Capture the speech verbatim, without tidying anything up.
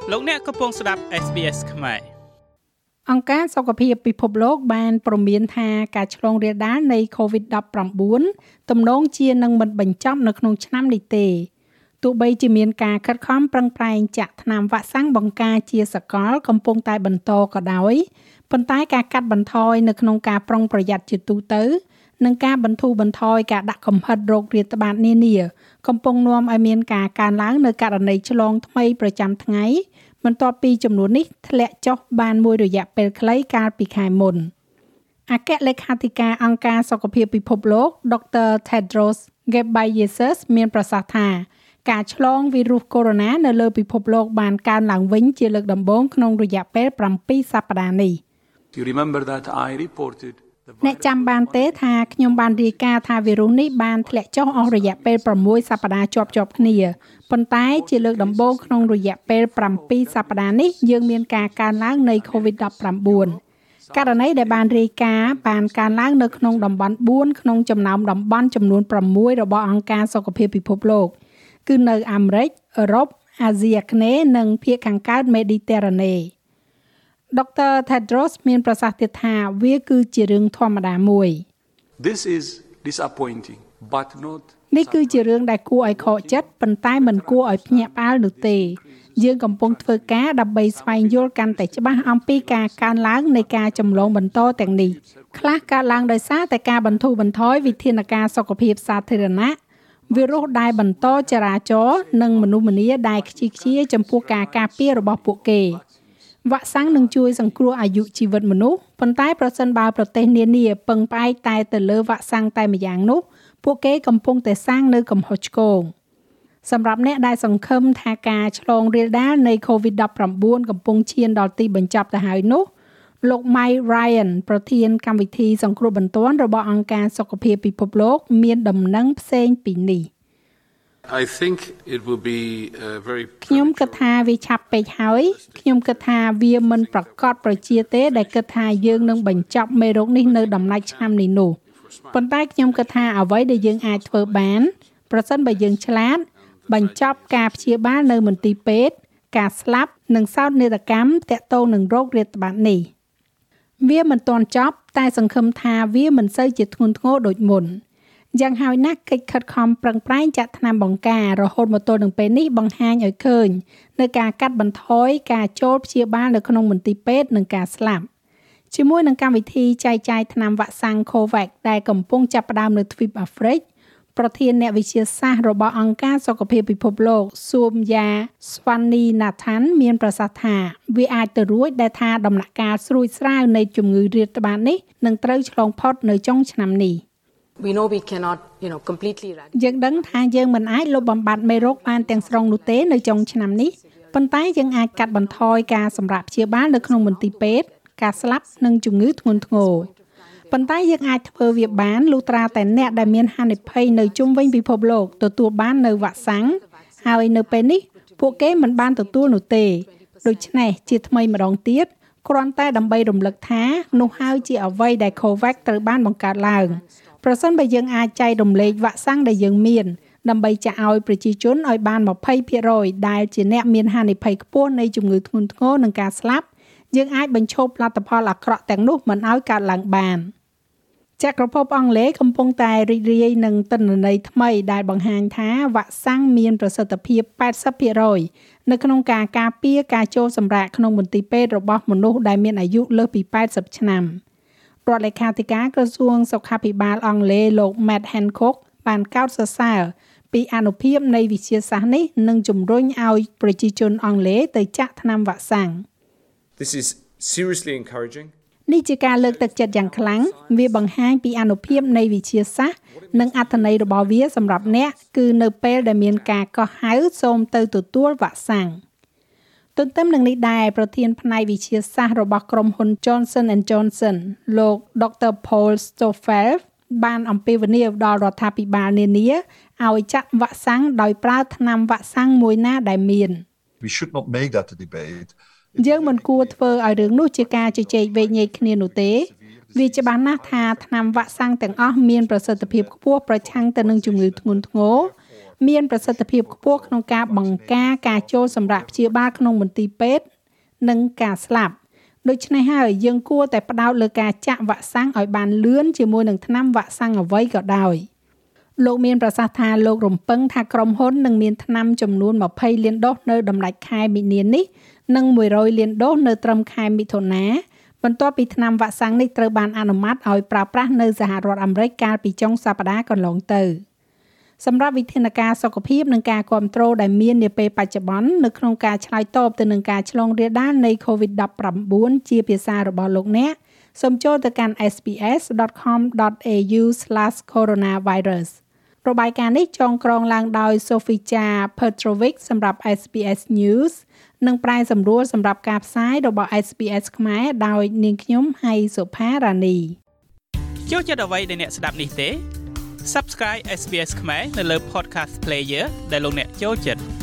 លោកអ្នកកំពុងស្ដាប់ เอส บี เอส ខ្មែរអង្គការសុខភាពពិភពលោកបានព្រមានថាការឆ្លងរាលដាលនៃ កូវីដ ដប់ប្រាំបួន ទំនងជានឹងមិនបញ្ចប់នៅក្នុងឆ្នាំនេះទេទោះបីជាមានការខិតខំប្រឹងប្រែងចាក់ថ្នាំវ៉ាក់សាំងបង្ការជាសកលកំពុងតែបន្តក៏ដោយប៉ុន្តែការកាត់បន្ថយនៅក្នុងការប្រុងប្រយ័ត្នជាទូទៅនិងការបន្ធូរបន្ថយការដាក់កំហិតរោគរាតត្បាតនានាកំពុងនាំឲ្យមានការកើនឡើងនៅករណីឆ្លងថ្មីប្រចាំថ្ងៃបន្ទាប់ពីចំនួននេះធ្លាក់ចុះបានមួយរយៈពេលខ្លីកាលពីខែមុនអគ្គលេខាធិការអង្គការសុខភាពពិភពលោក ដុកទ័រ Tedros Ghebreyesus មានប្រសាសន៍ថាការឆ្លងវីរុសកូវីដ នៅលើពិភពលោកបានកើនឡើងវិញជាលើកដំបូងក្នុងរយៈពេលbảyសប្តាហ៍នេះ You remember that I reported អ្នកចាំបានទេថាខ្ញុំបានរាយការណ៍ថាវីរុសនេះបានធ្លាក់ចុះអស់រយៈពេល6សប្តាហ៍ជាប់ៗគ្នាប៉ុន្តែជាលើកដំបូងក្នុងរយៈពេលbảyសប្តាហ៍នេះយើងមានការកើនឡើងនៃ កូវីដ ដប់ប្រាំបួន ករណីដែលបានរាយការណ៍បានកើនឡើងនៅក្នុងតំបន់បួនក្នុងចំណោមតំបន់ចំនួន៦របស់អង្គការសុខភាពពិភពលោកគឺនៅអាមេរិក អឺរ៉ុប អាស៊ីអាគ្នេយ៍និងភាគខាងកើតមេឌីទែរ៉ាណេដុកទ័រ Tedros មានប្រសាសន៍ទៀតថាវាគឺជារឿងធម្មតាមួយ This is disappointing but not នេះគឺជារឿងដែលគួរឲ្យខកចិត្តប៉ុន្តែមិនគួរឲ្យភ្ញាក់ផ្អើលនោះទេយើងកំពុងធ្វើការដើម្បីស្វែងយល់កាន់តែច្បាស់អំពីការកើនឡើងនៃការចម្លងបន្តទាំងនេះខ្លះកើតឡើងដោយសារតែការបន្ធូរបន្ថយវិធានការសុខភាពសាធារណៈវីរុសដែលបន្តចរាចរណ៍និងមនុស្សម្នាដែលខ្ជិះខ្ជាយចំពោះការការពាររបស់ពួកគេវ៉ាក់សាំងនឹងជួយសង្គ្រោះអាយុជីវិតមនុស្សប៉ុន្តែប្រសិនបើប្រទេសនានាពឹងផ្អែកតែទៅលើវ៉ាក់សាំងតែម្យ៉ាងនោះពួកគេកំពុងតែសាងនៅកំហុសឆ្គងសម្រាប់អ្នកដែលសង្ឃឹមថាការឆ្លងរាលដាលនៃ កូវីដ ដប់ប្រាំបួន កំពុងឈានដល់ទីបញ្ចប់ទៅហើយនោះលោក Mike Ryan ប្រធានកម្មវិធីសង្គ្រោះបន្ទាន់របស់អង្គការសុខភាពពិភពលោកមានដំណឹងផ្សេងពីនេះ I think it will be uh, very ខ្ញុំគិតថាវាឆាប់ពេកហើយខ្ញុំគិតថាវាមិនប្រកបប្រជាទេដែលគិតថាយើងនឹងបញ្ចប់មេរោគនេះនៅដំណាច់ឆ្នាំនេះនោះប៉ុន្តែខ្ញុំគិតថាអ្វីដែលយើងអាចធ្វើបានប្រសិនបើយើងឆ្លាតបញ្ចប់ការព្យាបាលនៅមន្ទីរពេទ្យការស្លាប់និងសោកនាដកម្មទាក់ទងនឹងរោគរាតត្បាតនេះវាមិនទាន់ចប់តែសង្ឃឹមថាវាមិនសូវជាធ្ងន់ធ្ងរដូចមុនយ៉ាងហើយណាស់កិច្ចខិតខំប្រឹងប្រែងចាក់ថ្នាំបង្ការរហូតមកទល់នឹងពេលនេះបង្ហាញឲ្យឃើញនៅការកាត់បន្ថយការចូលព្យាបាលនៅក្នុងមន្ទីរពេទ្យនិងការស្លាប់ជាមួយនឹងកម្មវិធីចែកចាយថ្នាំវ៉ាក់សាំង COVAX ដែលកំពុងចាប់ផ្ដើមនៅទ្វីបអាហ្វ្រិកប្រធានអ្នកវិទ្យាសាស្ត្ររបស់អង្គការសុខភាពពិភពលោកស៊ូមយ៉ាស្វ៉ានីណាថាន់មានប្រសាសន៍ថាវាអាចទៅរួចដែលថាដំណាក់កាលស្រួចស្រាវនៃជំងឺរាតត្បាតនេះនឹងត្រូវឆ្លងផុតនៅចុងឆ្នាំនេះ We know we cannot, you know, completely run. យើងដឹងថាយើងមិនអាចលុបបំបាត់មេរោគបានទាំងស្រុងនោះទេនៅចុងឆ្នាំនេះប៉ុន្តែយើងអាចកាត់បន្ថយការសម្រាកព្យាបាលនៅក្នុងមន្ទីរពេទ្យការស្លាប់និងជំងឺធ្ងន់ធ្ងរប៉ុន្តែយើងអាចធ្វើវាបានលុះត្រាតែអ្នកដែលមានហានិភ័យនៅជុំវិញពិភពលោកទទួលបាននៅវ៉ាក់សាំងហើយនៅពេលនេះពួកគេមិនបានទទួលនោះទេដូច្នេះជាថ្មីម្ដងទៀតគ្រាន់តែដើម្បីរំលឹកថានោះហើយជាអ្វីដែល COVAX ត្រូវបានបង្កើតឡើងប្រសិនបើយើងអាចចែករំលែកវ៉ាក់សាំងដែលយើងមានដើម្បីចាក់ឲ្យប្រជាជនឲ្យបាន20%ដែលជាអ្នកមានហានិភ័យខ្ពស់នៃជំងឺធ្ងន់ធ្ងរនិងការស្លាប់យើងអាចបញ្ឈប់លទ្ធផលអាក្រក់ទាំងនោះមិនឲ្យកើតឡើងបានចក្រភពអង់គ្លេសកំពុងតែរីករាយនឹងទិន្នន័យថ្មីដែលបង្ហាញថាវ៉ាក់សាំងមានប្រសិទ្ធភាព80%នៅក្នុងការការពារការចូលសម្រាកក្នុងមន្ទីរពេទ្យរបស់មនុស្សដែលមានអាយុលើសពី80ឆ្នាំរដ្ឋលេខាធិការក្រសួងសុខាភិបាលអង់គ្លេសលោក Matt Hancock បានកោតសរសើរពីអានុភាពនៃវិទ្យាសាស្ត្រនេះនិងជំរុញឲ្យប្រជាជនអង់គ្លេសទៅចាក់ថ្នាំវ៉ាក់សាំង This is seriously encouraging. នេះជាការលើកទឹកចិត្តយ៉ាងខ្លាំងវាបង្ហាញពីអានុភាពនៃវិទ្យាសាស្ត្រនិងអត្ថន័យរបស់វាសម្រាប់អ្នកគឺនៅពេលដែលមានការកោះហៅសូមទៅទទួលវ៉ាក់សាំងទន្ទឹមនឹងនេះដែរប្រធានផ្នែកវិទ្យាសាស្ត្ររបស់ក្រុមហ៊ុន Johnson and Johnson លោក ដុកទ័រ Paul Stoffel បានអំពាវនាវដល់រដ្ឋាភិបាលនានាឲ្យចាក់វ៉ាក់សាំងដោយប្រើថ្នាំវ៉ាក់សាំងមួយណាដែលមាន We should not make that a debate. យើងមិនគួរធ្វើឲ្យរឿងនោះជាការជជែកវែកញែកគ្នានោះទេវាច្បាស់ណាស់ថាថ្នាំវ៉ាក់សាំងទាំងអស់មានប្រសិទ្ធភាពខ្ពស់ប្រឆាំងទៅនឹងជំងឺធ្ងន់ធ្ងរមានប្រសិទ្ធភាពខ្ពស់ក្នុងការបង្ការការចូលសម្រាប់ព្យាបាលក្នុងមន្ទីរពេទ្យនិងការស្លាប់ដូច្នេះហើយយើងគួរតែផ្ដោតលើការចាក់វ៉ាក់សាំងឲ្យបានលឿនជាមួយនឹងថ្នាំវ៉ាក់សាំងអ្វីក៏ដោយលោកមានប្រសាសន៍ថាលោករំពឹងថាក្រុមហ៊ុននឹងមានថ្នាំចំនួនยี่สิบលានដូសនៅដំណាច់ខែមីនានេះនិងone hundredលានដូសនៅត្រឹមខែមិថុនាបន្ទាប់ពីថ្នាំវ៉ាក់សាំងនេះត្រូវបានអនុម័តឲ្យប្រើប្រាស់នៅសហរដ្ឋអាមេរិកកាលពីចុងសប្តាហ៍កន្លងទៅសម្រាប់វិធានការសុខភាពនិងការគ្រប់គ្រងដែលមាននាពេលបច្ចុប្បន្ននៅក្នុងការឆ្លើយតបទៅនឹងការឆ្លងរាលដាលនៃ COVID nineteen ជាភាសារបស់លោកអ្នកសូមចូលទៅកាន់ s b s dot com dot a u slash coronavirus របាយការណ៍នេះចងក្រងឡើងដោយ Sofija Petrovic សម្រាប់ S B S News និងប្រែសម្រួលសម្រាប់ការផ្សាយរបស់ S B S ខ្មែរដោយនាងខ្ញុំហៃសុផារ៉ានីចូលចិត្តអ្វីដែលអ្នកស្ដាប់នេះទេ Subscribe เอส บี เอส ខ្មែរនៅលើ Podcast Player ដែលលោកអ្នកចូលចិត្ត